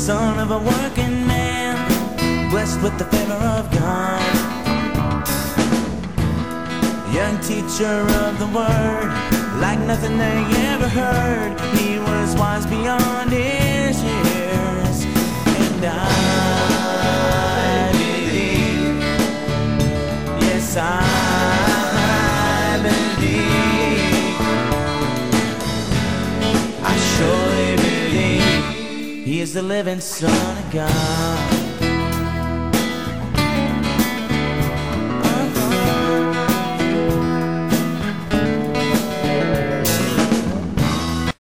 son of a working man, blessed with the favor of God. Young teacher of the word, like nothing they ever heard. He was wise beyond his years, and I believe, yes I believe, I surely believe he is the living Son of God.